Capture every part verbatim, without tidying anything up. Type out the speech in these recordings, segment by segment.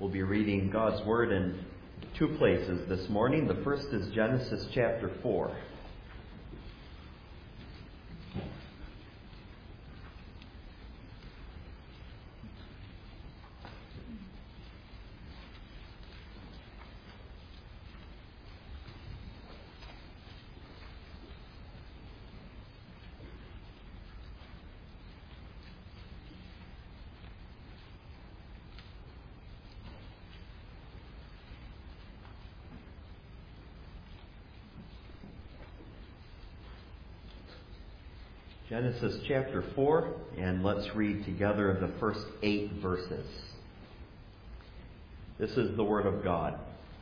We'll be reading God's Word in two places this morning. The first is Genesis chapter four. Genesis chapter four, and let's read together the first eight verses. This is the Word of God.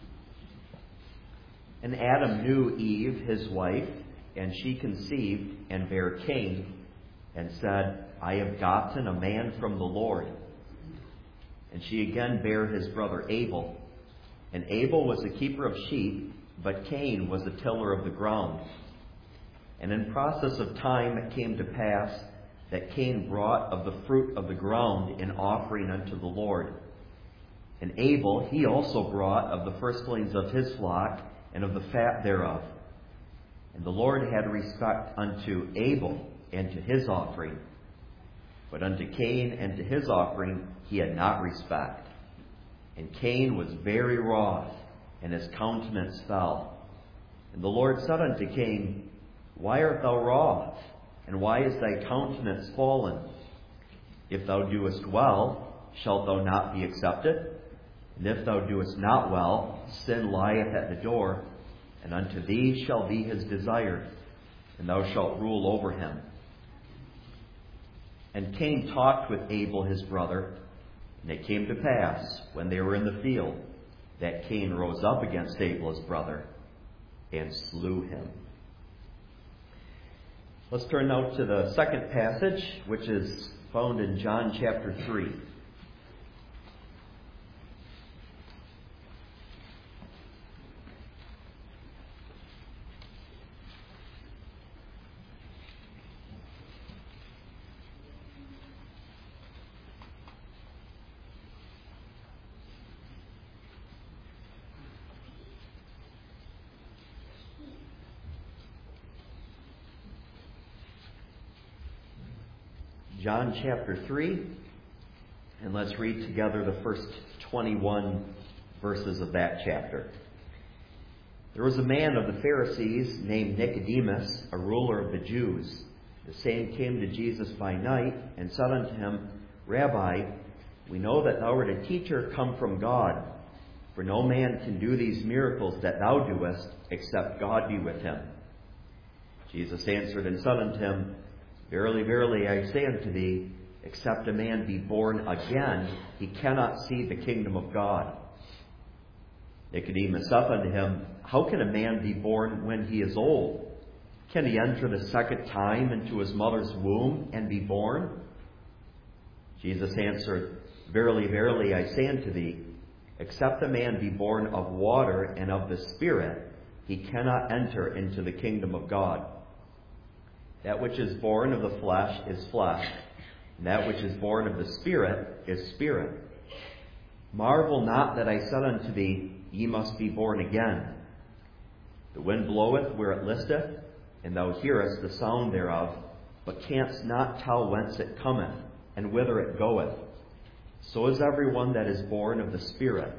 And Adam knew Eve, his wife, and she conceived and bare Cain, and said, I have gotten a man from the Lord. And she again bare his brother Abel. And Abel was a keeper of sheep, but Cain was a tiller of the ground. And in process of time it came to pass that Cain brought of the fruit of the ground in offering unto the Lord. And Abel, he also brought of the firstlings of his flock and of the fat thereof. And the Lord had respect unto Abel and to his offering. But unto Cain and to his offering he had not respect. And Cain was very wroth, and his countenance fell. And the Lord said unto Cain, Why art thou wroth? And why is thy countenance fallen? If thou doest well, shalt thou not be accepted? And if thou doest not well, sin lieth at the door, and unto thee shall be his desire, and thou shalt rule over him. And Cain talked with Abel his brother, and it came to pass, when they were in the field, that Cain rose up against Abel his brother, and slew him. Let's turn now to the second passage, which is found in John chapter three. John chapter three, and let's read together the first twenty-one verses of that chapter. There was a man of the Pharisees named Nicodemus, a ruler of the Jews. The same came to Jesus by night and said unto him, Rabbi, we know that thou art a teacher come from God, for no man can do these miracles that thou doest, except God be with him. Jesus answered and said unto him, Verily, verily, I say unto thee, except a man be born again, he cannot see the kingdom of God. Nicodemus saith unto him, How can a man be born when he is old? Can he enter the second time into his mother's womb and be born? Jesus answered, Verily, verily, I say unto thee, except a man be born of water and of the Spirit, he cannot enter into the kingdom of God. That which is born of the flesh is flesh, and that which is born of the Spirit is spirit. Marvel not that I said unto thee, Ye must be born again. The wind bloweth where it listeth, and thou hearest the sound thereof, but canst not tell whence it cometh, and whither it goeth. So is every one that is born of the Spirit.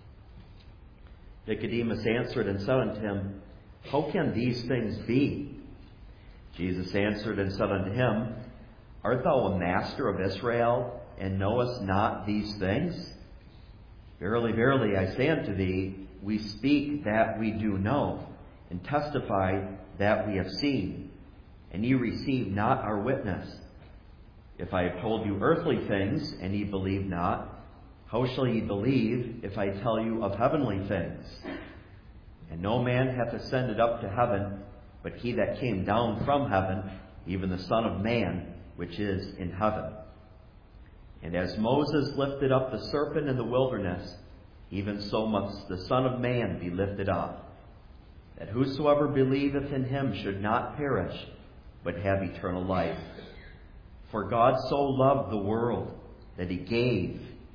Nicodemus answered and said unto him, How can these things be? Jesus answered and said unto him, Art thou a master of Israel, and knowest not these things? Verily, verily, I say unto thee, we speak that we do know, and testify that we have seen, and ye receive not our witness. If I have told you earthly things, and ye believe not, how shall ye believe if I tell you of heavenly things? And no man hath ascended up to heaven, but he that came down from heaven, even the Son of Man, which is in heaven. And as Moses lifted up the serpent in the wilderness, even so must the Son of Man be lifted up, that whosoever believeth in him should not perish, but have eternal life. For God so loved the world, that he gave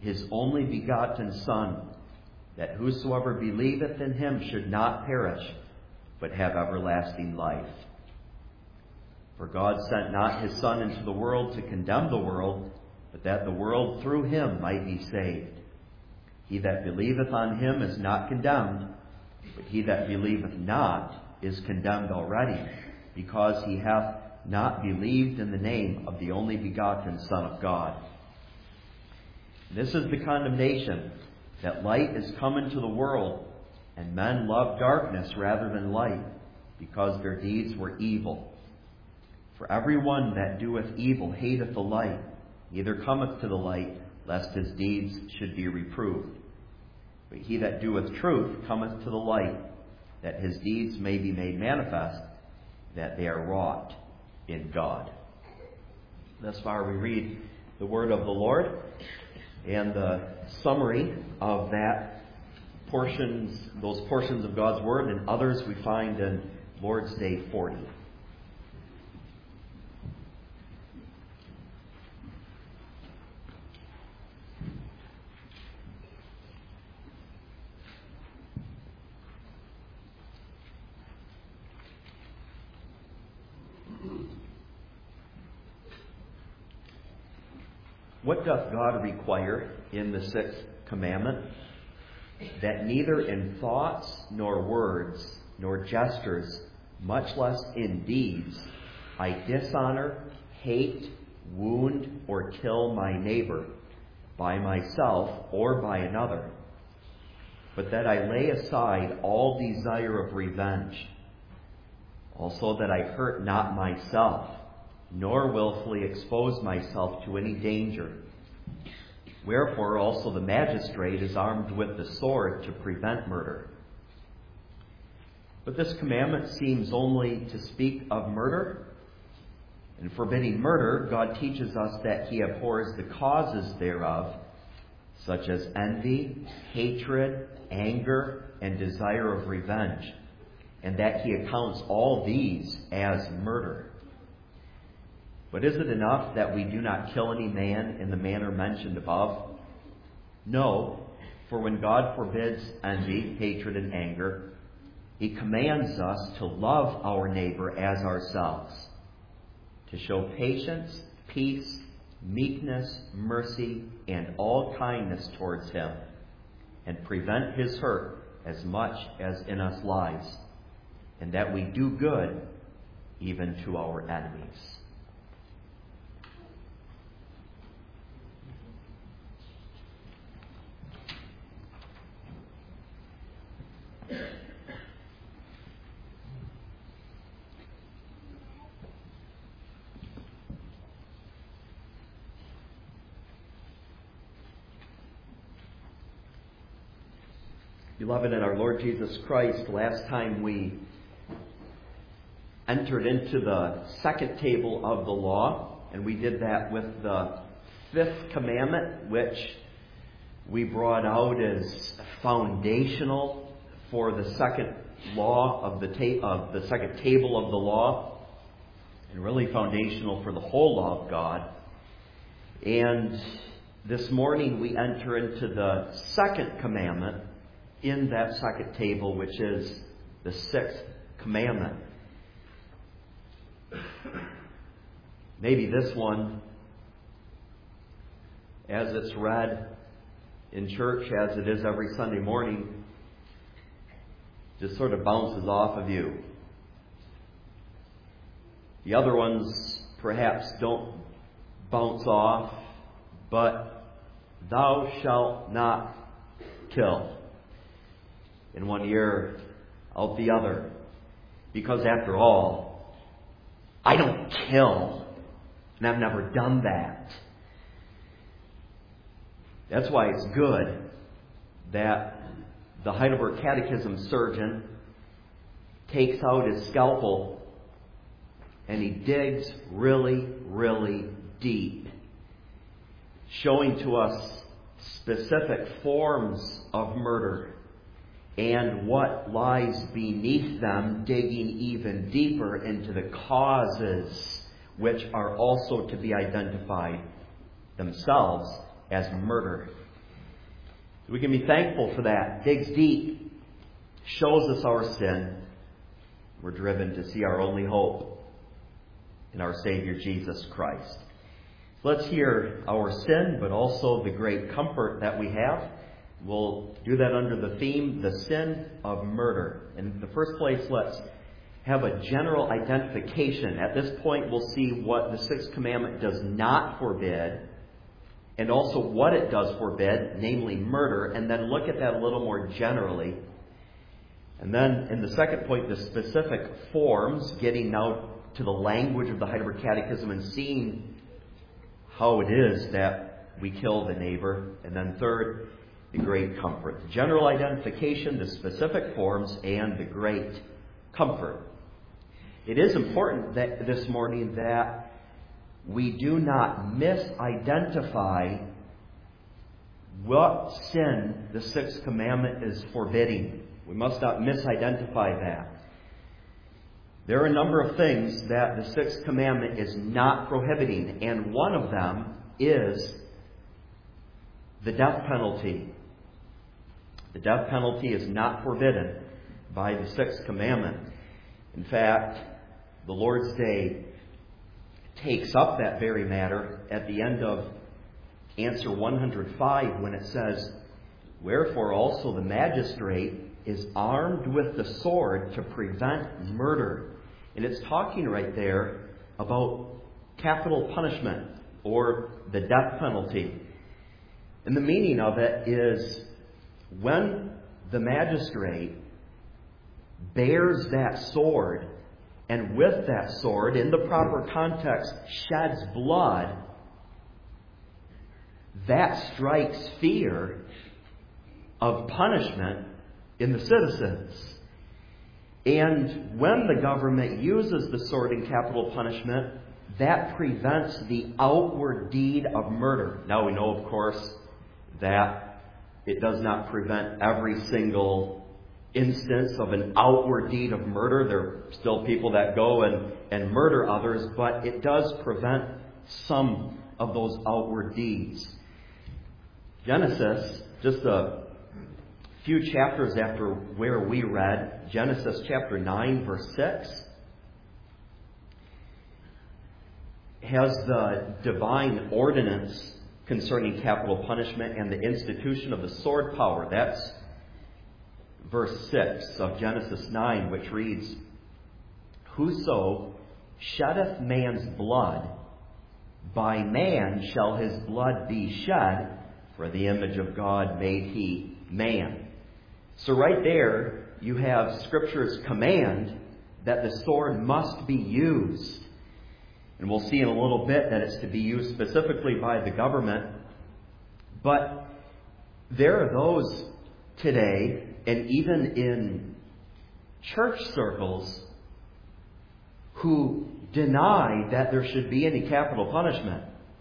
his only begotten Son, that whosoever believeth in him should not perish, but have everlasting life. For God sent not his Son into the world to condemn the world, but that the world through him might be saved. He that believeth on him is not condemned, but he that believeth not is condemned already, because he hath not believed in the name of the only begotten Son of God. This is the condemnation, that light is come into the world, and men love darkness rather than light, because their deeds were evil. For every one that doeth evil hateth the light, neither cometh to the light, lest his deeds should be reproved. But he that doeth truth cometh to the light, that his deeds may be made manifest, that they are wrought in God. Thus far we read the word of the Lord, and the summary of that portions, those portions of God's word, and others we find in Lord's Day forty. What doth God require in the sixth commandment? That neither in thoughts, nor words, nor gestures, much less in deeds, I dishonor, hate, wound, or kill my neighbor, by myself or by another, but that I lay aside all desire of revenge, also that I hurt not myself, nor willfully expose myself to any danger. Wherefore also the magistrate is armed with the sword to prevent murder. But this commandment seems only to speak of murder. In forbidding murder, God teaches us that he abhors the causes thereof, such as envy, hatred, anger, and desire of revenge, and that he accounts all these as murder. But is it enough that we do not kill any man in the manner mentioned above? No, for when God forbids envy, hatred, and anger, he commands us to love our neighbor as ourselves, to show patience, peace, meekness, mercy, and all kindness towards him, and prevent his hurt as much as in us lies, and that we do good even to our enemies. Beloved in our Lord Jesus Christ, last time we entered into the second table of the law, and we did that with the fifth commandment, which we brought out as foundational for the second law of the ta- of the second table of the law, and really foundational for the whole law of God. And this morning we enter into the second commandment in that second table, which is the sixth commandment. Maybe this one, as it's read in church, as it is every Sunday morning, just sort of bounces off of you. The other ones perhaps don't bounce off, but thou shalt not kill. In one ear, out the other. Because after all, I don't kill. And I've never done that. That's why it's good that the Heidelberg Catechism surgeon takes out his scalpel and he digs really, really deep, showing to us specific forms of murder and what lies beneath them, digging even deeper into the causes which are also to be identified themselves as murder. We can be thankful for that. Digs deep, shows us our sin. We're driven to see our only hope in our Savior Jesus Christ. Let's hear our sin, but also the great comfort that we have. We'll do that under the theme, the sin of murder. In the first place, let's have a general identification. At this point, we'll see what the Sixth Commandment does not forbid, and also what it does forbid, namely murder, and then look at that a little more generally. And then in the second point, the specific forms, getting now to the language of the Heidelberg Catechism and seeing how it is that we kill the neighbor. And then third, the great comfort. The general identification, the specific forms, and the great comfort. It is important that this morning that we do not misidentify what sin the Sixth Commandment is forbidding. We must not misidentify that. There are a number of things that the Sixth Commandment is not prohibiting, and one of them is the death penalty. The death penalty is not forbidden by the Sixth Commandment. In fact, the Lord's Day takes up that very matter at the end of answer one hundred five when it says, "Wherefore also the magistrate is armed with the sword to prevent murder." And it's talking right there about capital punishment or the death penalty. And the meaning of it is when the magistrate bears that sword and with that sword, in the proper context, sheds blood, that strikes fear of punishment in the citizens. And when the government uses the sword in capital punishment, that prevents the outward deed of murder. Now we know, of course, that it does not prevent every single instance of an outward deed of murder. There are still people that go and, and murder others, but it does prevent some of those outward deeds. Genesis, just a few chapters after where we read, Genesis chapter nine, verse six, has the divine ordinance concerning capital punishment and the institution of the sword power. That's verse six of Genesis nine, which reads, "Whoso sheddeth man's blood, by man shall his blood be shed, for the image of God made he man." So right there, you have Scripture's command that the sword must be used. And we'll see in a little bit that it's to be used specifically by the government. But there are those today, and even in church circles, who deny that there should be any capital punishment.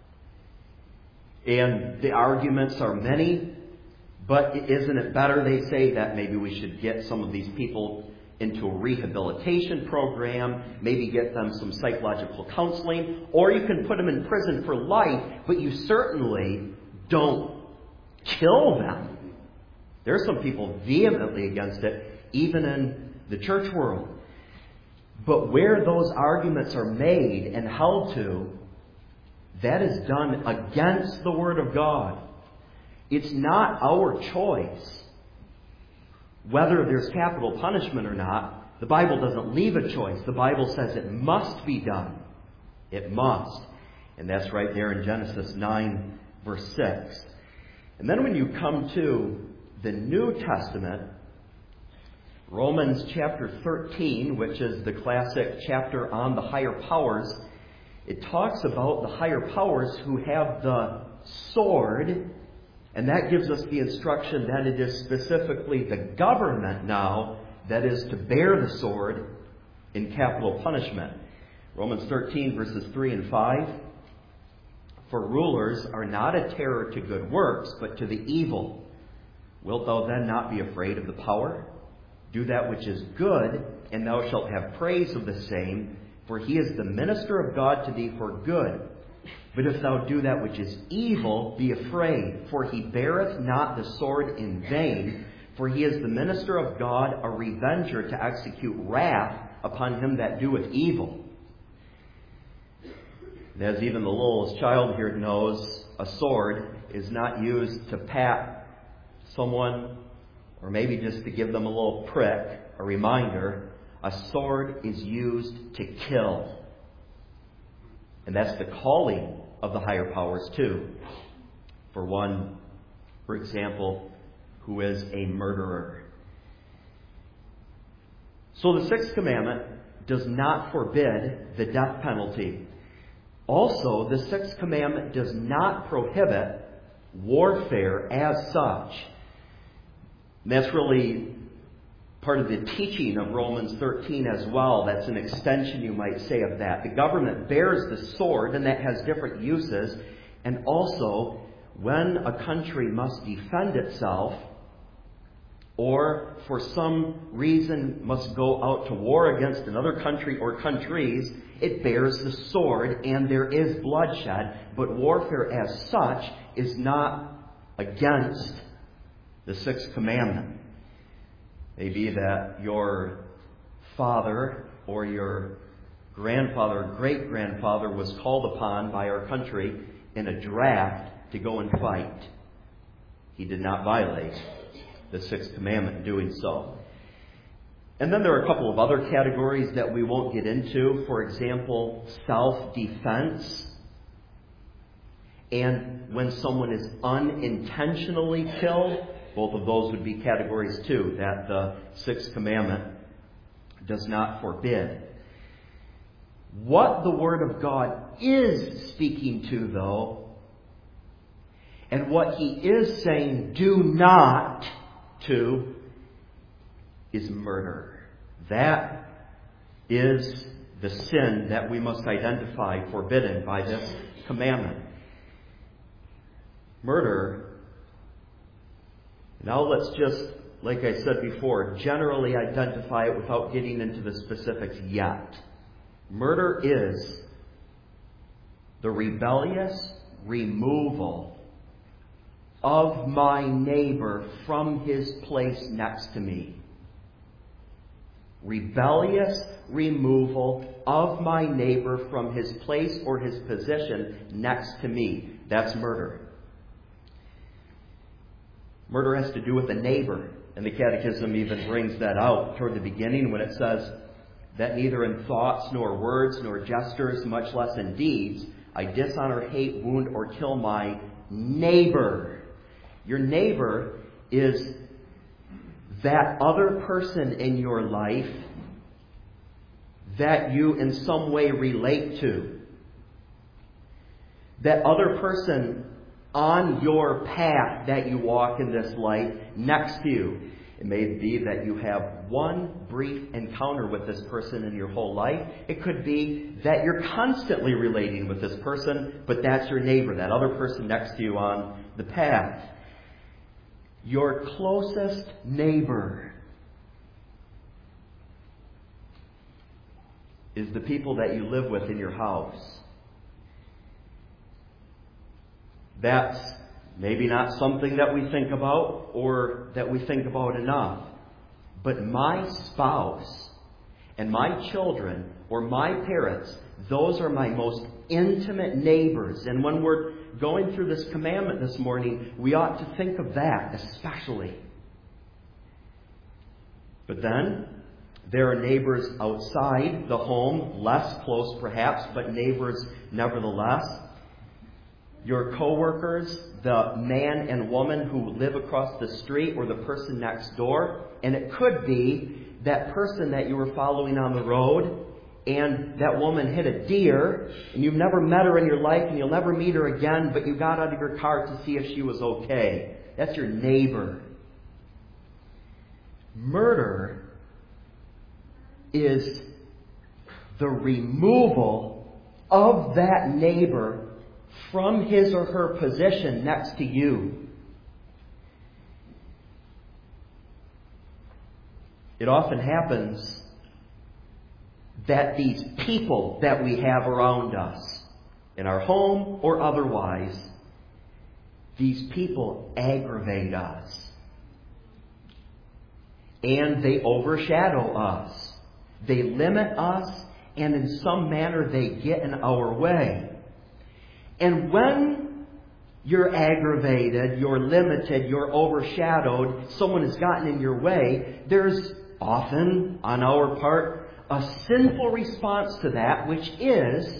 And the arguments are many. But isn't it better, they say, that maybe we should get some of these people into a rehabilitation program, maybe get them some psychological counseling, or you can put them in prison for life, but you certainly don't kill them. There are some people vehemently against it, even in the church world. But where those arguments are made and held to, that is done against the Word of God. It's not our choice whether there's capital punishment or not. The Bible doesn't leave a choice. The Bible says it must be done. It must. And that's right there in Genesis nine, verse six. And then when you come to the New Testament, Romans chapter thirteen, which is the classic chapter on the higher powers, it talks about the higher powers who have the sword. And that gives us the instruction that it is specifically the government now that is to bear the sword in capital punishment. Romans thirteen, verses three and five. "For rulers are not a terror to good works, but to the evil. Wilt thou then not be afraid of the power? Do that which is good, and thou shalt have praise of the same, for he is the minister of God to thee for good. But if thou do that which is evil, be afraid, for he beareth not the sword in vain, for he is the minister of God, a revenger to execute wrath upon him that doeth evil. And as even the littlest child here knows, a sword is not used to pat someone or maybe just to give them a little prick, a reminder. A sword is used to kill. And that's the calling of the higher powers too. For one, for example, who is a murderer. So the sixth commandment does not forbid the death penalty. Also, the sixth commandment does not prohibit warfare as such. And that's really part of the teaching of Romans thirteen as well. That's an extension, you might say, of that. The government bears the sword, and that has different uses. And also, when a country must defend itself, or for some reason must go out to war against another country or countries, it bears the sword and there is bloodshed. But warfare as such is not against the sixth commandment. Maybe that your father or your grandfather or great-grandfather was called upon by our country in a draft to go and fight. He did not violate the sixth commandment in doing so. And then there are a couple of other categories that we won't get into. For example, self-defense. And when someone is unintentionally killed, both of those would be categories too, that the sixth commandment does not forbid. What the Word of God is speaking to, though, and what He is saying do not to, is murder. That is the sin that we must identify forbidden by this commandment. Murder. Now let's just, like I said before, generally identify it without getting into the specifics yet. Murder is the rebellious removal of my neighbor from his place next to me. Rebellious removal of my neighbor from his place or his position next to me. That's murder. Murder has to do with a neighbor. And the Catechism even brings that out toward the beginning when it says that neither in thoughts nor words nor gestures, much less in deeds, I dishonor, hate, wound, or kill my neighbor. Your neighbor is that other person in your life that you in some way relate to. That other person on your path that you walk in this life next to you. It may be that you have one brief encounter with this person in your whole life. It could be that you're constantly relating with this person, but that's your neighbor, that other person next to you on the path. Your closest neighbor is the people that you live with in your house. That's maybe not something that we think about or that we think about enough. But my spouse and my children or my parents, those are my most intimate neighbors. And when we're going through this commandment this morning, we ought to think of that especially. But then there are neighbors outside the home, less close perhaps, but neighbors nevertheless. Your coworkers, the man and woman who live across the street or the person next door. And it could be that person that you were following on the road and that woman hit a deer and you've never met her in your life and you'll never meet her again, but you got out of your car to see if she was okay. That's your neighbor. Murder is the removal of that neighbor from his or her position next to you. It often happens that these people that we have around us in our home or otherwise, these people aggravate us. And they overshadow us. They limit us, and in some manner they get in our way. And when you're aggravated, you're limited, you're overshadowed, someone has gotten in your way, there's often, on our part, a sinful response to that, which is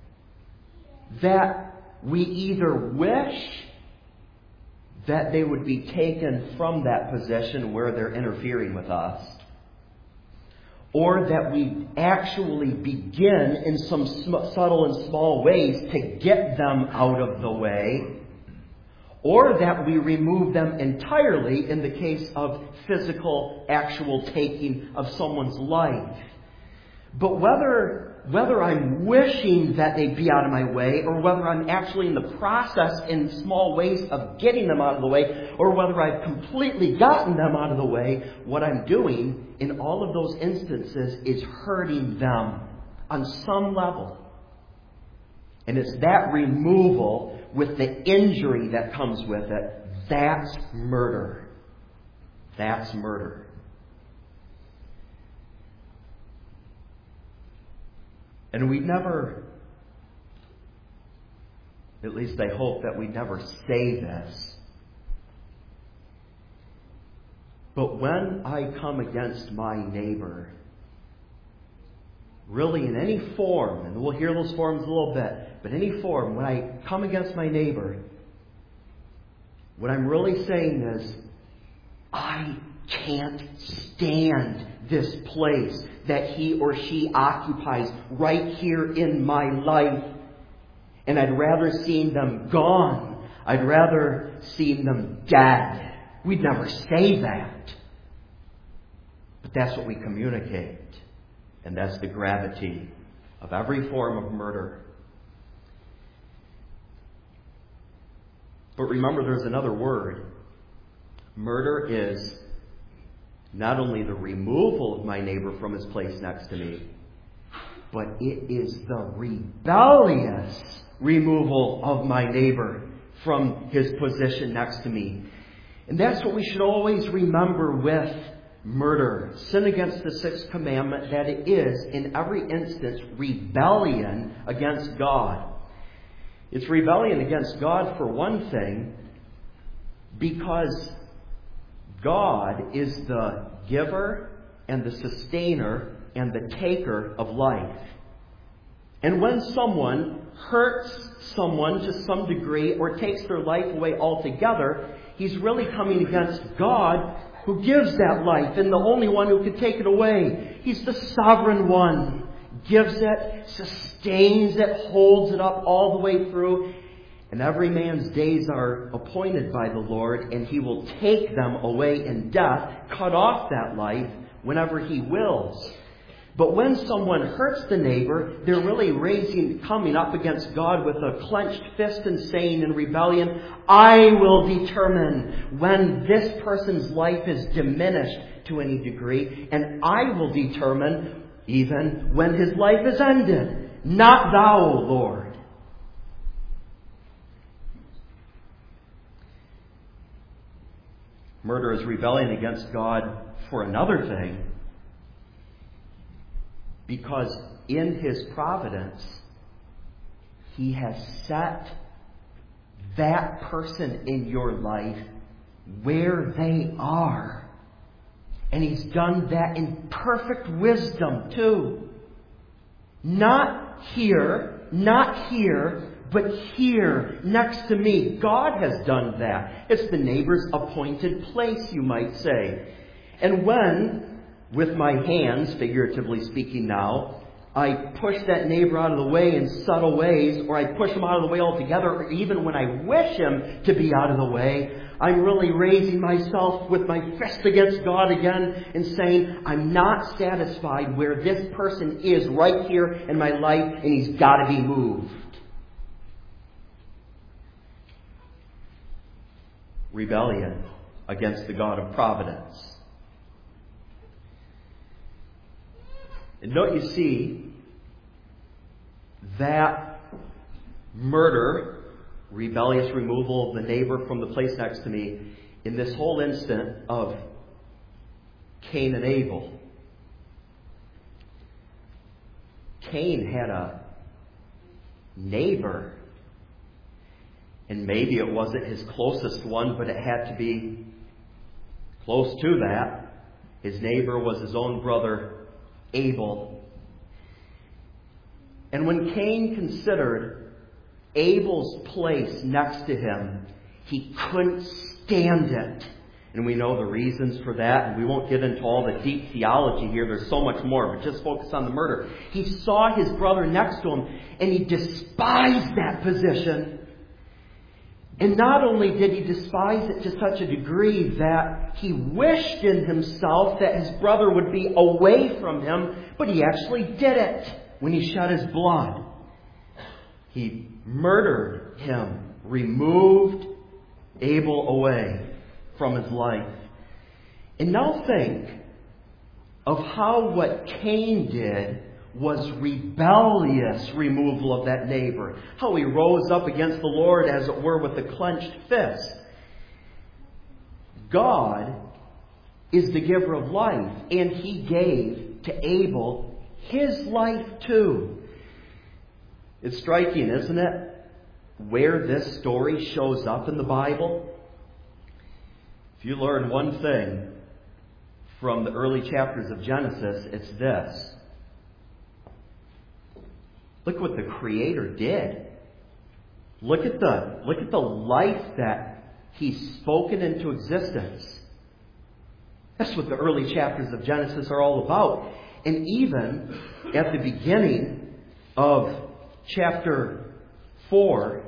that we either wish that they would be taken from that position where they're interfering with us, or that we actually begin in some sm- subtle and small ways to get them out of the way, or that we remove them entirely in the case of physical, actual taking of someone's life. But whether whether I'm wishing that they be out of my way, or whether I'm actually in the process in small ways of getting them out of the way, or whether I've completely gotten them out of the way, what I'm doing in all of those instances is hurting them on some level. And it's that removal with the injury that comes with it. That's murder. That's murder. And we never, at least I hope that we never say this, but when I come against my neighbor, really in any form, and we'll hear those forms a little bit, but any form, when I come against my neighbor, what I'm really saying is, I can't stand this place that he or she occupies right here in my life. And I'd rather see them gone. I'd rather see them dead. We'd never say that. But that's what we communicate. And that's the gravity of every form of murder. But remember, there's another word. Murder is not only the removal of my neighbor from his place next to me, but it is the rebellious removal of my neighbor from his position next to me. And that's what we should always remember with murder. Sin against the sixth commandment, that it is, in every instance, rebellion against God. It's rebellion against God, for one thing, because God is the giver and the sustainer and the taker of life. And when someone hurts someone to some degree or takes their life away altogether, he's really coming against God, who gives that life and the only one who can take it away. He's the sovereign one. Gives it, sustains it, holds it up all the way through. And every man's days are appointed by the Lord, and He will take them away in death, cut off that life whenever He wills. But when someone hurts the neighbor, they're really raising, coming up against God with a clenched fist and saying in rebellion, I will determine when this person's life is diminished to any degree, and I will determine even when his life is ended. Not thou, O Lord. Murder is rebellion against God for another thing, because in His providence, He has set that person in your life where they are. And He's done that in perfect wisdom too. Not here, not here, but here, next to me. God has done that. It's the neighbor's appointed place, you might say. And when, with my hands, figuratively speaking now, I push that neighbor out of the way in subtle ways, or I push him out of the way altogether, or even when I wish him to be out of the way, I'm really raising myself with my fist against God again and saying, I'm not satisfied where this person is right here in my life, and he's got to be moved. Rebellion against the God of providence. And don't you see that murder, rebellious removal of the neighbor from the place next to me, in this whole instant of Cain and Abel. Cain had a neighbor, and maybe it wasn't his closest one, but it had to be close to that. His neighbor was his own brother, Abel. And when Cain considered Abel's place next to him, he couldn't stand it. And we know the reasons for that, and we won't get into all the deep theology here. There's so much more, but just focus on the murder. He saw his brother next to him, and he despised that position. And not only did he despise it to such a degree that he wished in himself that his brother would be away from him, but he actually did it when he shed his blood. He murdered him, removed Abel away from his life. And now think of how what Cain did was rebellious removal of that neighbor. How he rose up against the Lord, as it were, with a clenched fist. God is the giver of life, and He gave to Abel his life too. It's striking, isn't it, where this story shows up in the Bible? If you learn one thing from the early chapters of Genesis, it's this. Look what the Creator did. Look at the, look at the life that He's spoken into existence. That's what the early chapters of Genesis are all about. And even at the beginning of chapter four,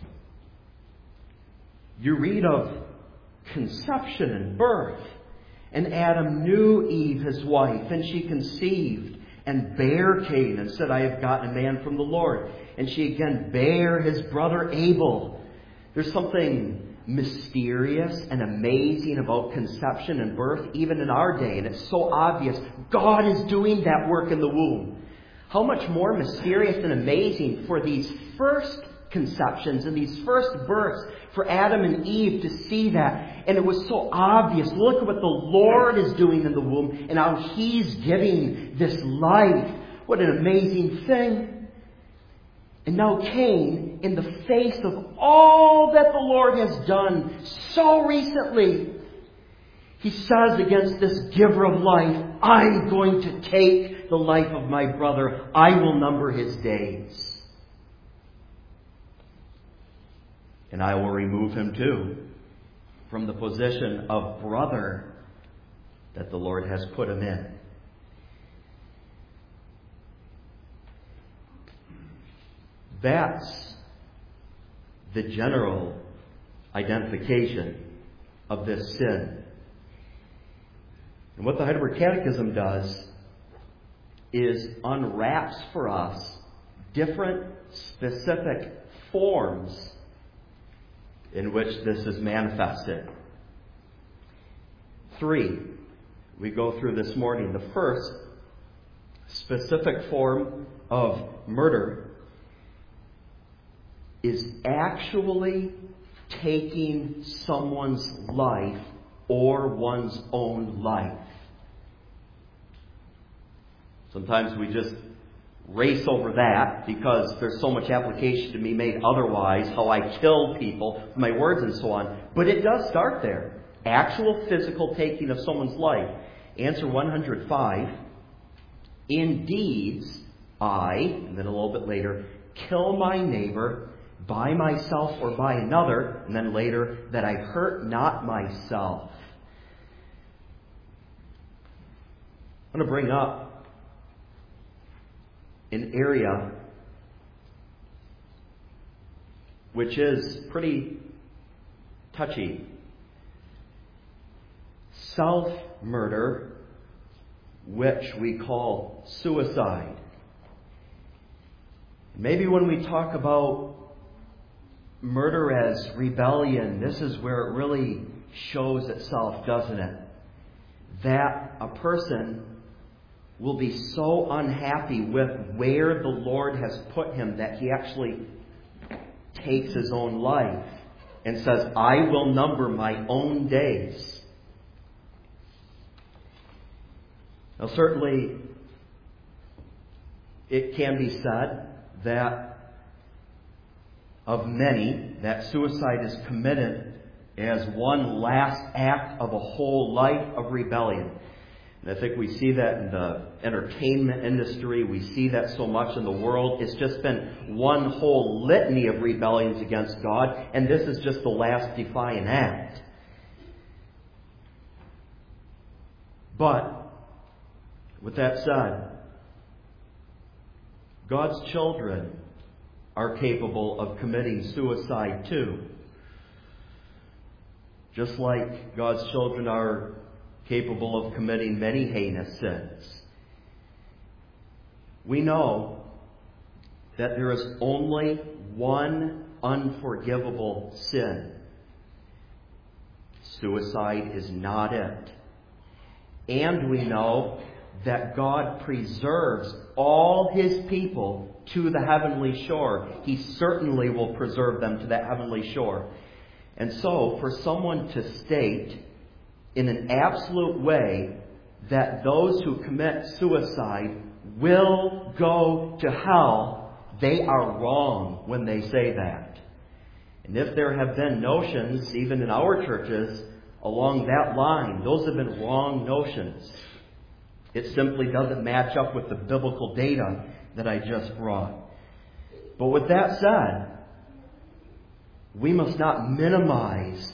you read of conception and birth. And Adam knew Eve, his wife, and she conceived and bare Cain and said, I have gotten a man from the Lord. And she again bare his brother Abel. There's something mysterious and amazing about conception and birth, even in our day. And it's so obvious. God is doing that work in the womb. How much more mysterious and amazing for these first conceptions and these first births, for Adam and Eve to see that. And it was so obvious. Look at what the Lord is doing in the womb and how He's giving this life. What an amazing thing. And now Cain, in the face of all that the Lord has done so recently, he says against this giver of life, I'm going to take the life of my brother. I will number his days. And I will remove him too from the position of brother that the Lord has put him in. That's the general identification of this sin. And what the Heidelberg Catechism does is unwraps for us different specific forms in which this is manifested. Three, we go through this morning. The first specific form of murder is actually taking someone's life or one's own life. Sometimes we just race over that because there's so much application to be made otherwise, how I kill people, my words and so on. But it does start there. Actual physical taking of someone's life. Answer one hundred five. In deeds, I, and then a little bit later, kill my neighbor by myself or by another, and then later, that I hurt not myself. I'm going to bring up an area which is pretty touchy. Self-murder, which we call suicide. Maybe when we talk about murder as rebellion, this is where it really shows itself, doesn't it? That a person will be so unhappy with where the Lord has put him that he actually takes his own life and says, I will number my own days. Now certainly, it can be said that of many, that suicide is committed as one last act of a whole life of rebellion. And I think we see that in the entertainment industry. We see that so much in the world. It's just been one whole litany of rebellions against God, and this is just the last defiant act. But, with that said, God's children are capable of committing suicide too. Just like God's children are capable of committing many heinous sins. We know that there is only one unforgivable sin. Suicide is not it. And we know that God preserves all His people to the heavenly shore. He certainly will preserve them to that heavenly shore. And so, for someone to state in an absolute way that those who commit suicide will go to hell, they are wrong when they say that. And if there have been notions, even in our churches, along that line, those have been wrong notions. It simply doesn't match up with the biblical data that I just brought. But with that said, we must not minimize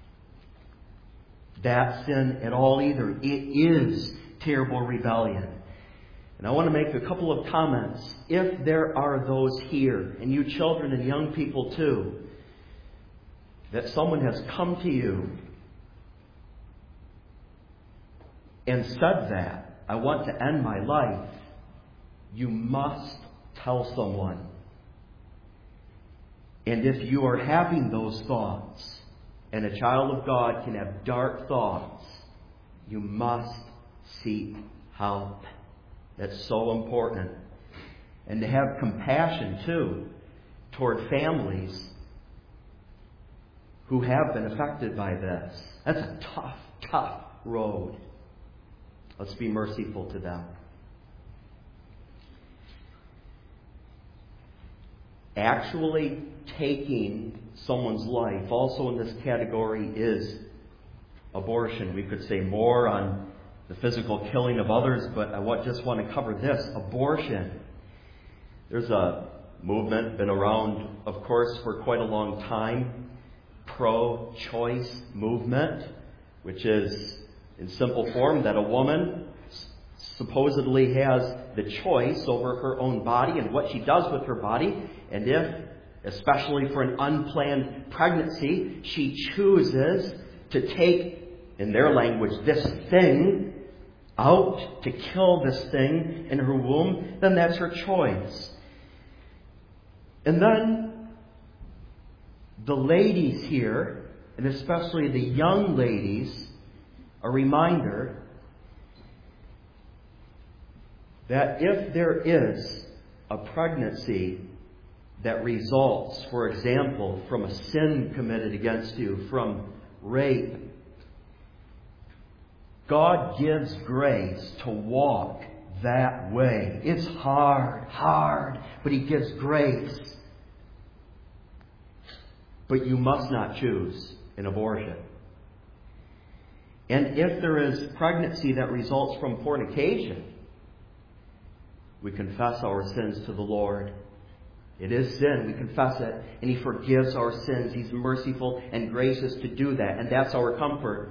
that sin at all either. It is terrible rebellion. And I want to make a couple of comments. If there are those here, and you children and young people too, that someone has come to you and said that, I want to end my life, you must tell someone. And if you are having those thoughts, and a child of God can have dark thoughts, you must seek help. That's so important. And to have compassion, too, toward families who have been affected by this. That's a tough, tough road. Let's be merciful to them. Actually taking someone's life, also in this category, is abortion. We could say more on the physical killing of others, but I just want to cover this. Abortion. There's a movement, been around, of course, for quite a long time, pro-choice movement, which is, in simple form, that a woman supposedly has the choice over her own body and what she does with her body. And if, especially for an unplanned pregnancy, she chooses to take, in their language, this thing out, to kill this thing in her womb, then that's her choice. And then the ladies here, and especially the young ladies, a reminder that if there is a pregnancy that results, for example, from a sin committed against you, from rape, God gives grace to walk that way. It's hard, hard, but He gives grace. But you must not choose an abortion. And if there is pregnancy that results from fornication, we confess our sins to the Lord. It is sin. We confess it, and He forgives our sins. He's merciful and gracious to do that, and that's our comfort.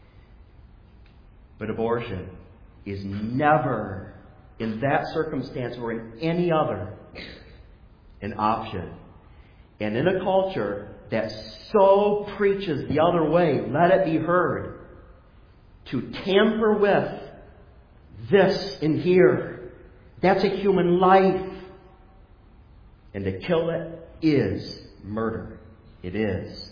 But abortion is never, in that circumstance or in any other, an option. And in a culture that so preaches the other way, let it be heard, to tamper with this in here, that's a human life. And to kill it is murder. It is.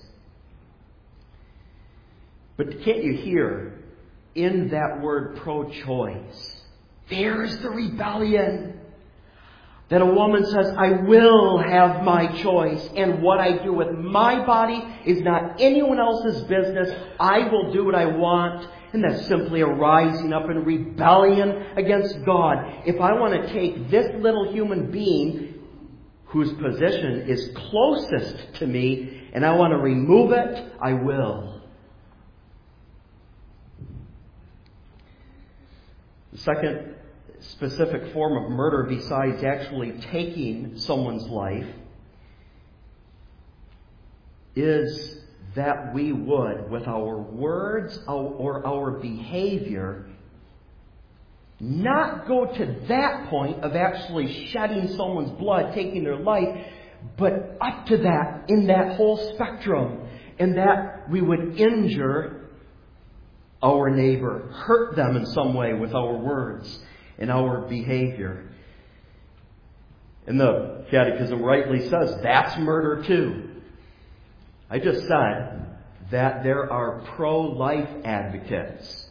But can't you hear in that word pro-choice, there's the rebellion. That a woman says, I will have my choice, and what I do with my body is not anyone else's business. I will do what I want. And that's simply a rising up in rebellion against God. If I want to take this little human being whose position is closest to me, and I want to remove it, I will. The second specific form of murder, besides actually taking someone's life, is that we would, with our words or our behavior, not go to that point of actually shedding someone's blood, taking their life, but up to that, in that whole spectrum, and that we would injure our neighbor, hurt them in some way with our words and our behavior. And the Catechism rightly says that's murder too. I just said that there are pro-life advocates.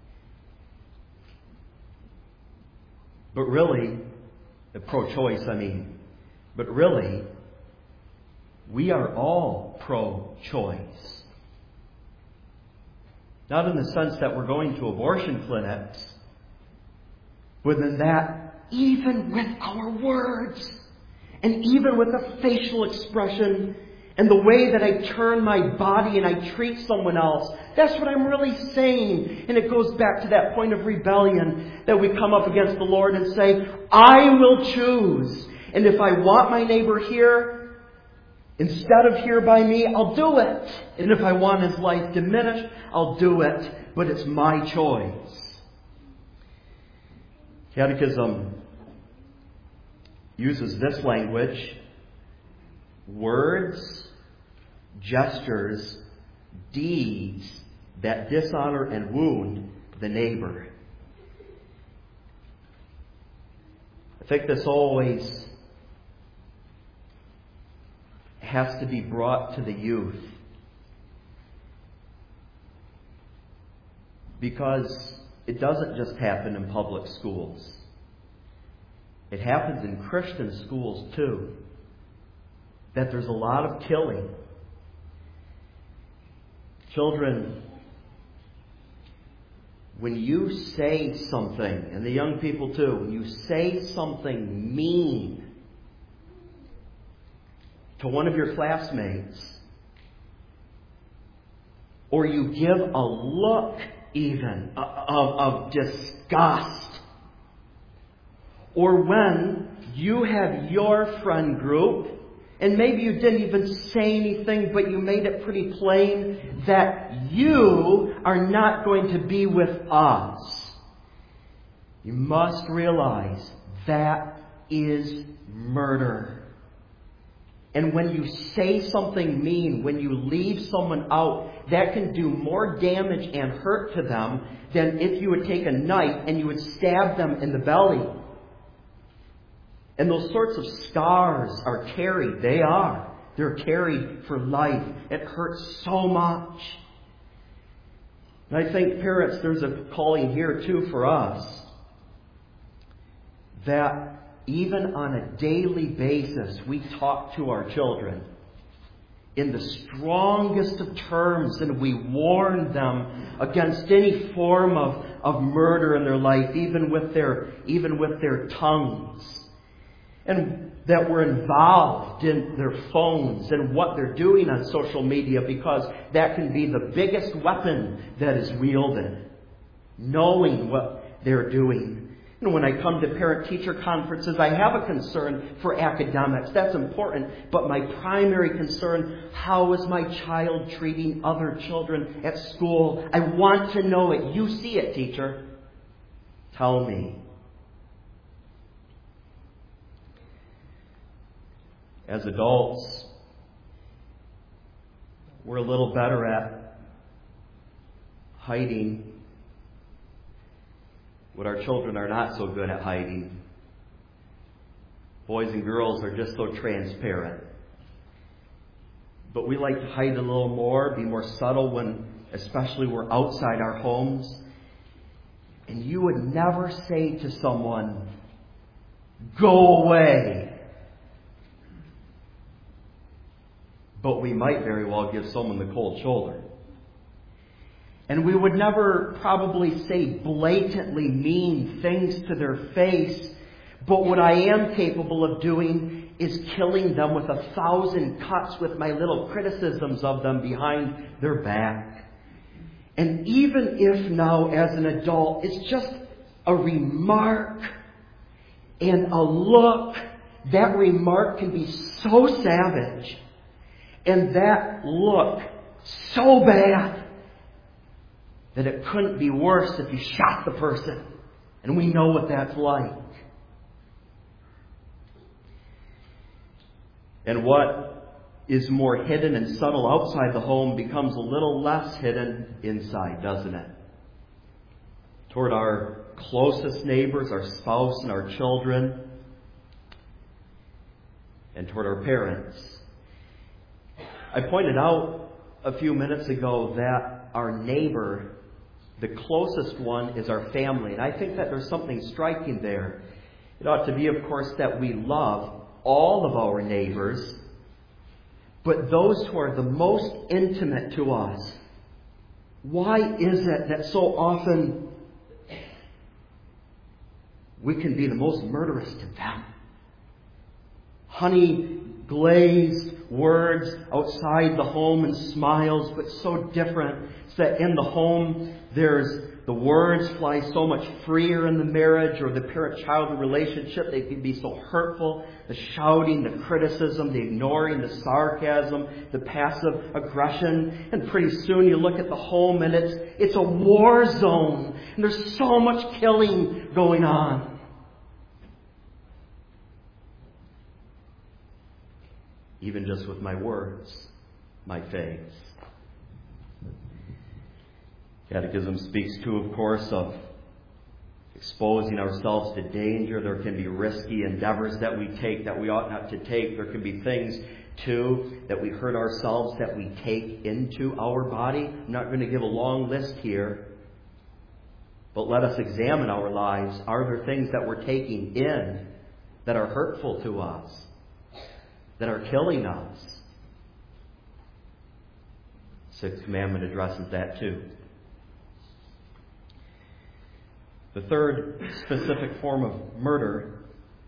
But really, pro-choice, I mean. But really, we are all pro-choice. Not in the sense that we're going to abortion clinics, but in that even with our words, and even with a facial expression, and the way that I turn my body and I treat someone else, that's what I'm really saying. And it goes back to that point of rebellion that we come up against the Lord and say, I will choose. And if I want my neighbor here, instead of here by me, I'll do it. And if I want his life diminished, I'll do it. But it's my choice. Catechism uses this language: words, gestures, deeds that dishonor and wound the neighbor. I think this always has to be brought to the youth, because it doesn't just happen in public schools. It happens in Christian schools too. That there's a lot of killing. Children, when you say something, and the young people too, when you say something mean to one of your classmates, or you give a look even of, of disgust, or when you have your friend group, and maybe you didn't even say anything, but you made it pretty plain that you are not going to be with us, you must realize that is murder. And when you say something mean, when you leave someone out, that can do more damage and hurt to them than if you would take a knife and you would stab them in the belly. And those sorts of scars are carried. They are. They're carried for life. It hurts so much. And I think, parents, there's a calling here too for us, that even on a daily basis, we talk to our children in the strongest of terms, and we warn them against any form of, of murder in their life, even with their, even with their tongues. And that we're involved in their phones and what they're doing on social media, because that can be the biggest weapon that is wielded. Knowing what they're doing. And when I come to parent-teacher conferences, I have a concern for academics. That's important. But my primary concern, how is my child treating other children at school? I want to know it. You see it, teacher. Tell me. As adults, we're a little better at hiding what our children are not so good at hiding. Boys and girls are just so transparent. But we like to hide a little more, be more subtle when, especially we're outside our homes. And you would never say to someone, Go away. But we might very well give someone the cold shoulder. And we would never probably say blatantly mean things to their face. But what I am capable of doing is killing them with a thousand cuts with my little criticisms of them behind their back. And even if now as an adult it's just a remark and a look, that remark can be so savage and that look so bad that it couldn't be worse if you shot the person. And we know what that's like. And what is more hidden and subtle outside the home becomes a little less hidden inside, doesn't it? Toward our closest neighbors, our spouse and our children, and toward our parents. I pointed out a few minutes ago that our neighbor, the closest one, is our family. And I think that there's something striking there. It ought to be, of course, that we love all of our neighbors, but those who are the most intimate to us. Why is it that so often we can be the most murderous to them? Honey glazed words outside the home and smiles, but so different. So that in the home there's the words fly so much freer in the marriage or the parent-child relationship. They can be so hurtful. The shouting, the criticism, the ignoring, the sarcasm, the passive aggression. And pretty soon you look at the home and it's, it's a war zone. And there's so much killing going on. Even just with my words, my faiths. Catechism speaks too, of course, of exposing ourselves to danger. There can be risky endeavors that we take that we ought not to take. There can be things, too, that we hurt ourselves that we take into our body. I'm not going to give a long list here, but let us examine our lives. Are there things that we're taking in that are hurtful to us, that are killing us? Sixth Commandment addresses that too. The third specific form of murder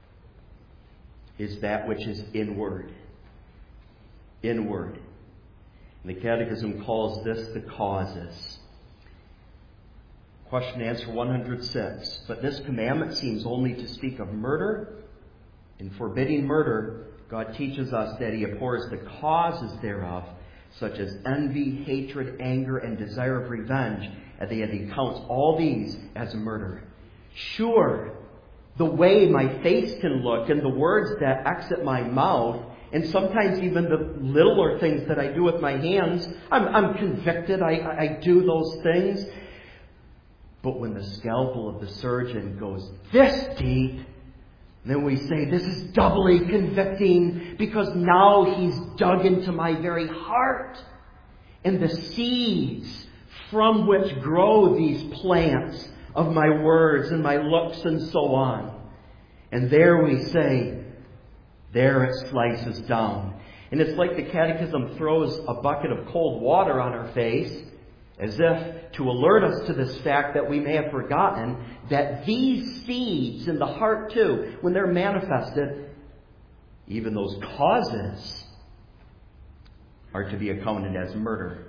is that which is inward. Inward. And the Catechism calls this the causes. Question and answer one hundred six. But this commandment seems only to speak of murder. In forbidding murder, God teaches us that He abhors the causes thereof, such as envy, hatred, anger, and desire of revenge, and that He counts all these as murder. Sure, the way my face can look and the words that exit my mouth, and sometimes even the littler things that I do with my hands, I'm, I'm convicted, I, I do those things. But when the scalpel of the surgeon goes this deep, then we say this is doubly convicting because now he's dug into my very heart. And the seeds from which grow these plants of my words and my looks and so on. And there we say, there it slices down. And it's like the Catechism throws a bucket of cold water on our face, as if to alert us to this fact that we may have forgotten that these seeds in the heart too, when they're manifested, even those causes are to be accounted as murder.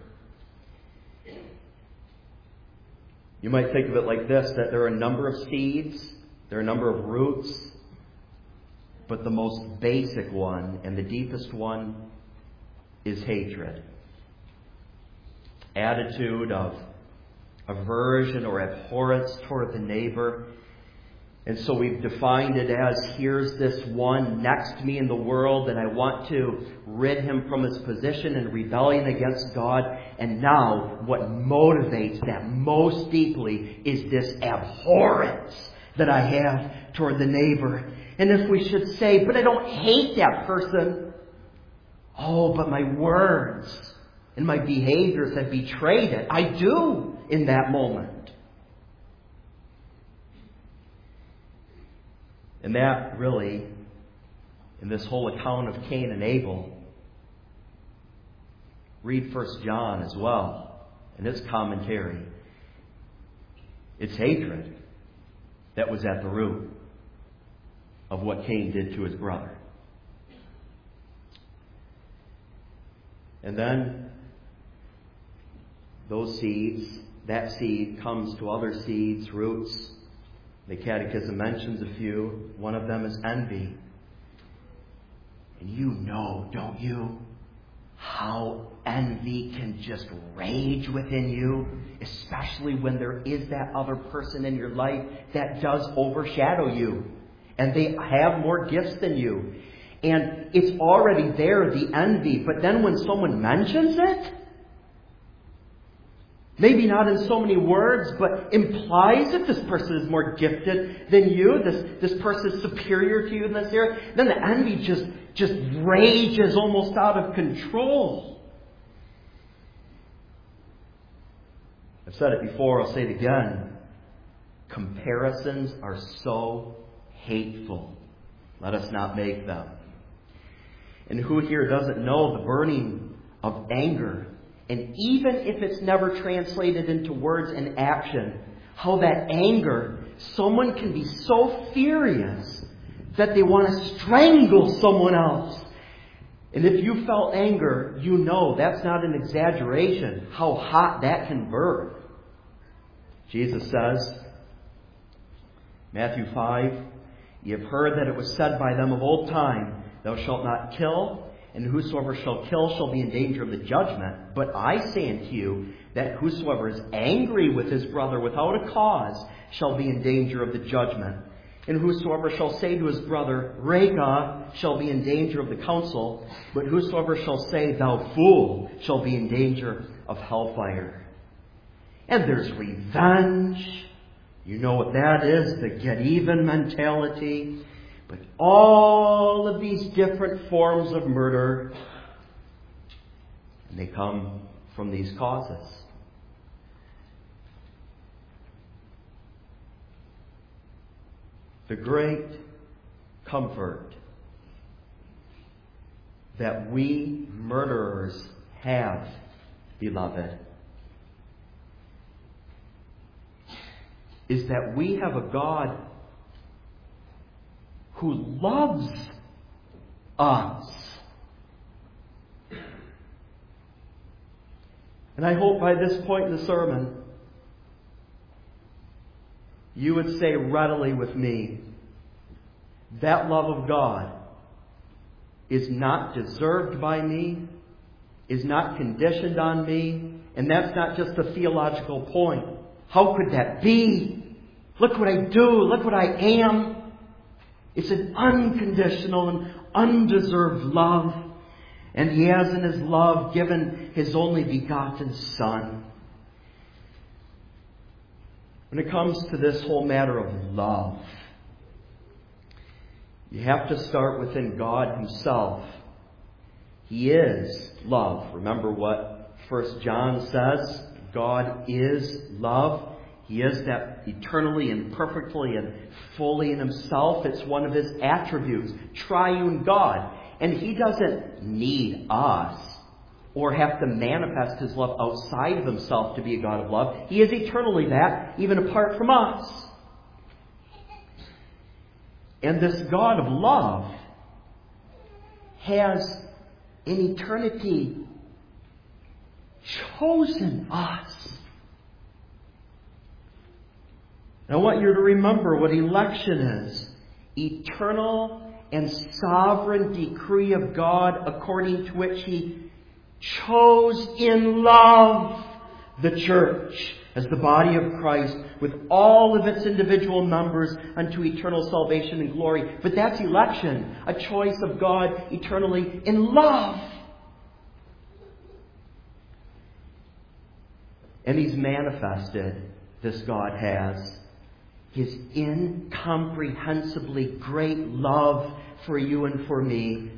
You might think of it like this, that there are a number of seeds, there are a number of roots, but the most basic one and the deepest one is hatred. Attitude of aversion or abhorrence toward the neighbor. And so we've defined it as, here's this one next to me in the world, and I want to rid him from his position in rebellion against God. And now what motivates that most deeply is this abhorrence that I have toward the neighbor. And if we should say, but I don't hate that person. Oh, but my words and my behaviors have betrayed it. I do in that moment. And that really, in this whole account of Cain and Abel, read First John as well, in its commentary. It's hatred that was at the root of what Cain did to his brother. And then those seeds, that seed comes to other seeds, roots. The Catechism mentions a few. One of them is envy. And you know, don't you, how envy can just rage within you, especially when there is that other person in your life that does overshadow you. And they have more gifts than you. And it's already there, the envy. But then when someone mentions it, maybe not in so many words, but implies that this person is more gifted than you, this, this person is superior to you in this area, then the envy just, just rages almost out of control. I've said it before, I'll say it again. Comparisons are so hateful. Let us not make them. And who here doesn't know the burning of anger? And even if it's never translated into words and action, how that anger, someone can be so furious that they want to strangle someone else. And if you felt anger, you know that's not an exaggeration, how hot that can burn. Jesus says, Matthew five, "Ye have heard that it was said by them of old time, Thou shalt not kill, and whosoever shall kill shall be in danger of the judgment. But I say unto you, that whosoever is angry with his brother without a cause shall be in danger of the judgment. And whosoever shall say to his brother, Rega, shall be in danger of the council. But whosoever shall say, Thou fool, shall be in danger of hellfire." And there's revenge. You know what that is, the get-even mentality. But all of these different forms of murder, and they come from these causes. The great comfort that we murderers have, beloved, is that we have a God who loves us. And I hope by this point in the sermon, you would say readily with me, that love of God is not deserved by me, is not conditioned on me, and that's not just a theological point. How could that be? Look what I do, look what I am. It's an unconditional and undeserved love. And He has in His love given His only begotten Son. When it comes to this whole matter of love, you have to start within God Himself. He is love. Remember what First John says? God is love. He is that eternally and perfectly and fully in Himself. It's one of His attributes. Triune God. And He doesn't need us or have to manifest His love outside of Himself to be a God of love. He is eternally that, even apart from us. And this God of love has in eternity chosen us. And I want you to remember what election is. Eternal and sovereign decree of God according to which He chose in love the church as the body of Christ with all of its individual members unto eternal salvation and glory. But that's election, a choice of God eternally in love. And He's manifested, this God has, His incomprehensibly great love for you and for me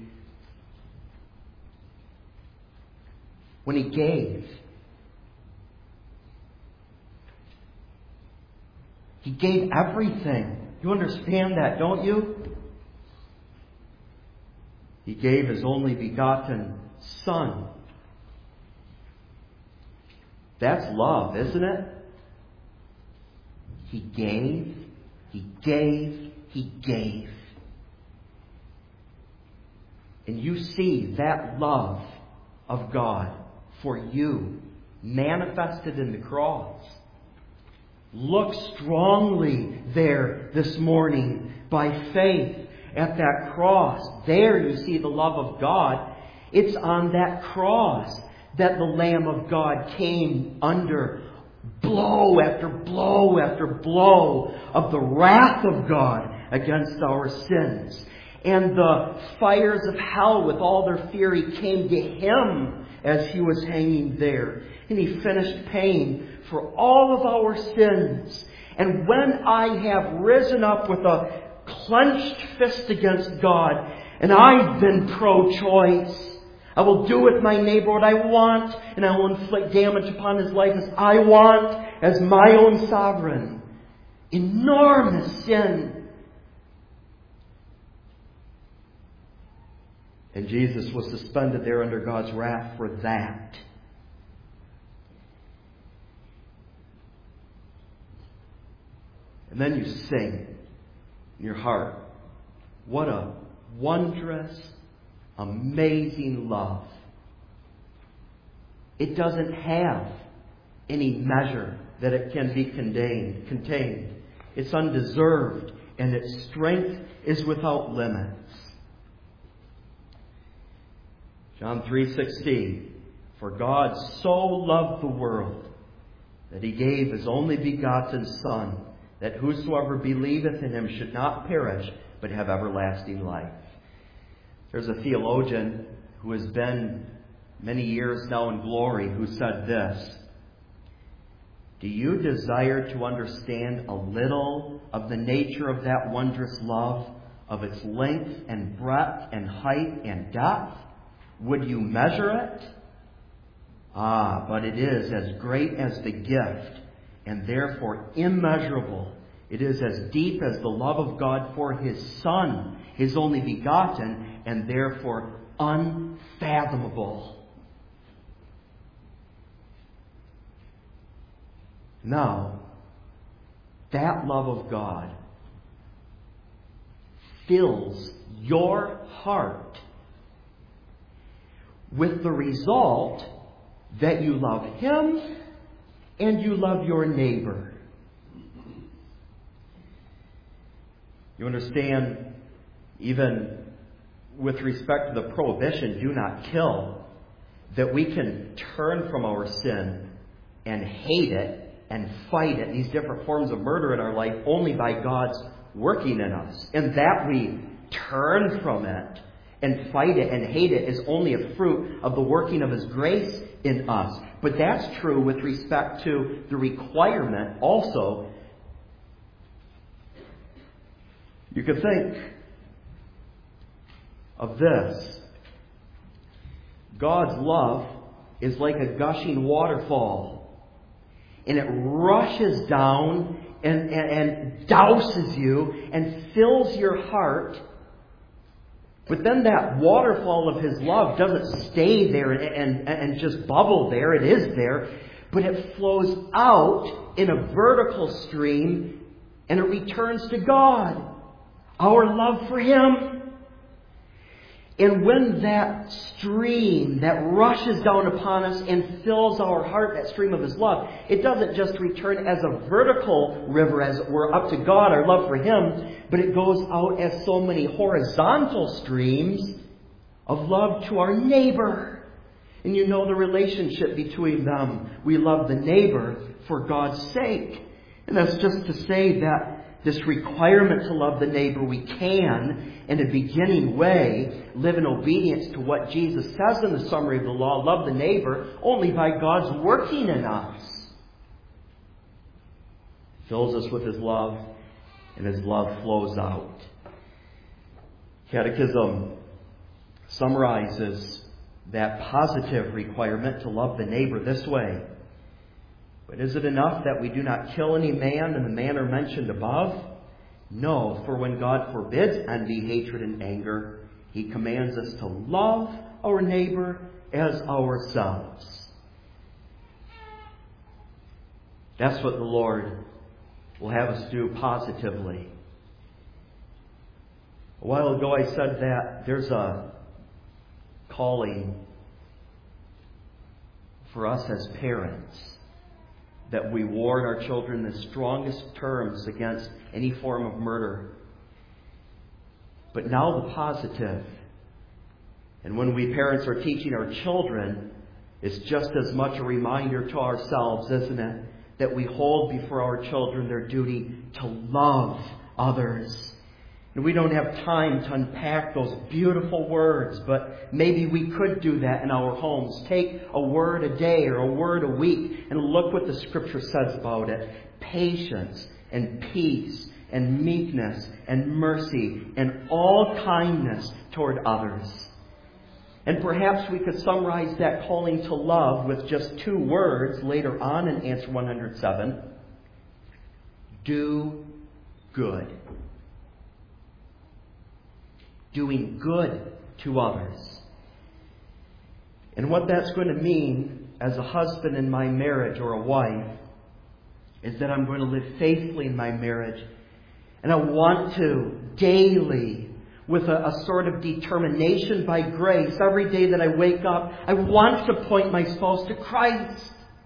when He gave. He gave everything You understand that, don't you? He gave His only begotten Son. That's love, isn't it? He gave, He gave, He gave. And you see that love of God for you manifested in the cross. Look strongly there this morning by faith at that cross. There you see the love of God. It's on that cross that the Lamb of God came under blow after blow after blow of the wrath of God against our sins. And the fires of hell with all their fury came to Him as He was hanging there. And He finished paying for all of our sins. And when I have risen up with a clenched fist against God, and I've been pro-choice, I will do with my neighbor what I want, and I will inflict damage upon his life as I want, as my own sovereign. Enormous sin. And Jesus was suspended there under God's wrath for that. And then you sing in your heart, what a wondrous, amazing love. It doesn't have any measure that it can be contained. contained. It's undeserved, and its strength is without limits. John three sixteen, for God so loved the world that He gave His only begotten Son, that whosoever believeth in Him should not perish, but have everlasting life. There's a theologian who has been many years now in glory who said this: do you desire to understand a little of the nature of that wondrous love, of its length and breadth and height and depth? Would you measure it? Ah, but it is as great as the gift, and therefore immeasurable. It is as deep as the love of God for His Son, His only begotten, and therefore unfathomable. Now, that love of God fills your heart with the result that you love Him and you love your neighbor. You understand, even with respect to the prohibition, do not kill, that we can turn from our sin and hate it and fight it, these different forms of murder in our life, only by God's working in us. And that we turn from it and fight it and hate it is only a fruit of the working of His grace in us. But that's true with respect to the requirement also. You could think of this. God's love is like a gushing waterfall. And it rushes down and, and, and douses you and fills your heart. But then that waterfall of His love doesn't stay there and, and, and just bubble there. It is there. But it flows out in a vertical stream and it returns to God. Our love for Him. And when that stream that rushes down upon us and fills our heart, that stream of His love, it doesn't just return as a vertical river, as it were, up to God, our love for Him, but it goes out as so many horizontal streams of love to our neighbor. And you know the relationship between them. We love the neighbor for God's sake. And that's just to say that this requirement to love the neighbor, we can, in a beginning way, live in obedience to what Jesus says in the summary of the law, love the neighbor, only by God's working in us. Fills us with His love, and His love flows out. Catechism summarizes that positive requirement to love the neighbor this way: but is it enough that we do not kill any man in the manner mentioned above? No, for when God forbids envy, hatred, and anger, He commands us to love our neighbor as ourselves. That's what the Lord will have us do positively. A while ago I said that there's a calling for us as parents, that we warn our children in the strongest terms against any form of murder. But now the positive. And when we parents are teaching our children, it's just as much a reminder to ourselves, isn't it? That we hold before our children their duty to love others. And we don't have time to unpack those beautiful words, but maybe we could do that in our homes. Take a word a day or a word a week and look what the Scripture says about it. Patience and peace and meekness and mercy and all kindness toward others. And perhaps we could summarize that calling to love with just two words later on in answer one hundred seven. Do good. Doing good to others. And what that's going to mean as a husband in my marriage or a wife is that I'm going to live faithfully in my marriage. And I want to daily, with a, a sort of determination by grace, every day that I wake up, I want to point my spouse to Christ.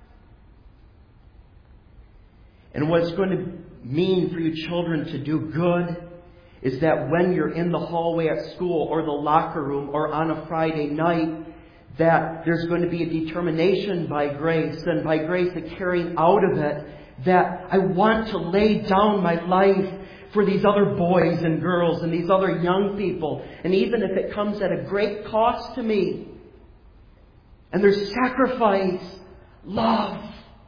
And what it's going to mean for you children to do good is that when you're in the hallway at school or the locker room or on a Friday night, that there's going to be a determination by grace, and by grace a carrying out of it, that I want to lay down my life for these other boys and girls and these other young people. And even if it comes at a great cost to me, and there's sacrifice, love.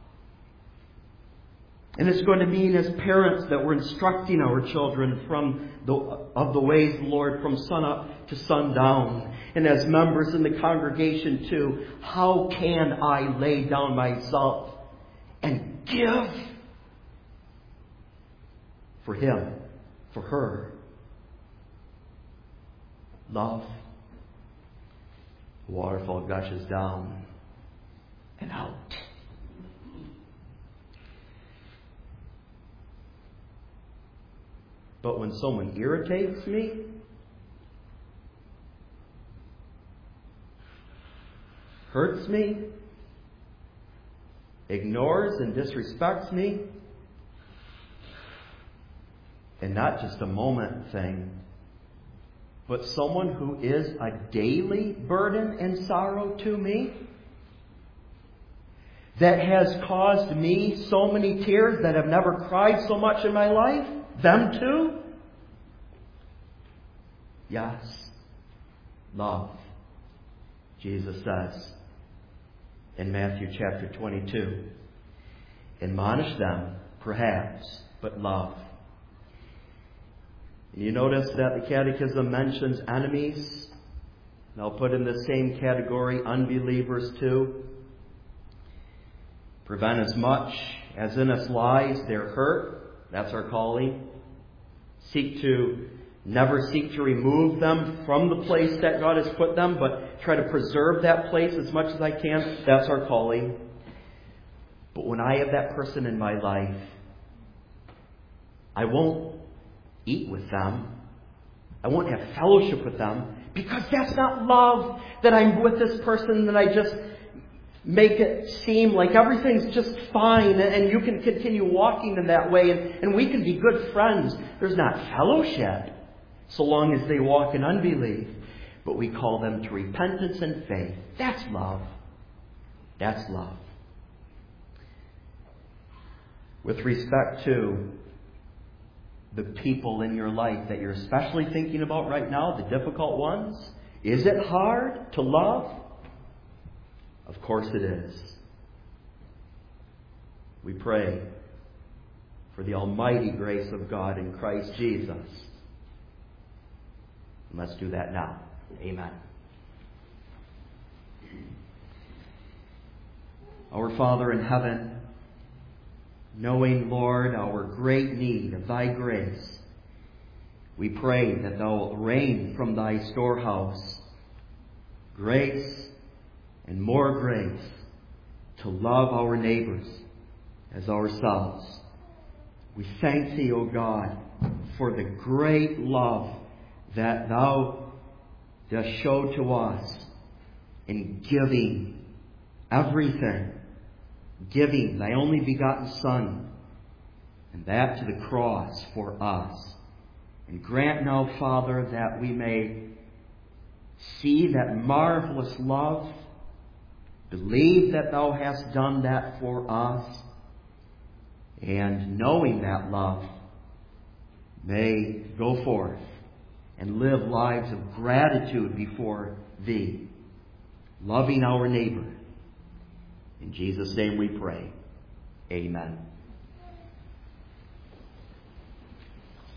And it's going to mean as parents that we're instructing our children from the, of the ways of the Lord from sun up to sundown. And as members in the congregation too, how can I lay down myself and give for him, for her? Love. The waterfall gushes down and out. But when someone irritates me, hurts me, ignores and disrespects me, and not just a moment thing, but someone who is a daily burden and sorrow to me, that has caused me so many tears that I've never cried so much in my life, them too? Yes. Love. Jesus says in Matthew chapter twenty-two, admonish them, perhaps, but love. And you notice that the Catechism mentions enemies, and I'll put in the same category unbelievers too. Prevent as much as in us lies their hurt. That's our calling. Seek to, never seek to remove them from the place that God has put them, but try to preserve that place as much as I can. That's our calling. But when I have that person in my life, I won't eat with them. I won't have fellowship with them, because that's not love, that I'm with this person, that I just make it seem like everything's just fine and you can continue walking in that way and, and we can be good friends. There's not fellowship so long as they walk in unbelief. But we call them to repentance and faith. That's love. That's love. With respect to the people in your life that you're especially thinking about right now, the difficult ones, is it hard to love? Of course it is. We pray for the almighty grace of God in Christ Jesus. And let's do that now. Amen. Our Father in heaven, knowing, Lord, our great need of Thy grace, We pray that Thou wilt rain from Thy storehouse grace and more grace to love our neighbors as ourselves. We thank Thee, O God, for the great love that Thou dost show to us in giving everything, giving Thy only begotten Son, and that to the cross for us. And grant now, Father, that we may see that marvelous love, believe that Thou hast done that for us, and knowing that love, may go forth and live lives of gratitude before Thee, loving our neighbor. In Jesus' name we pray. Amen.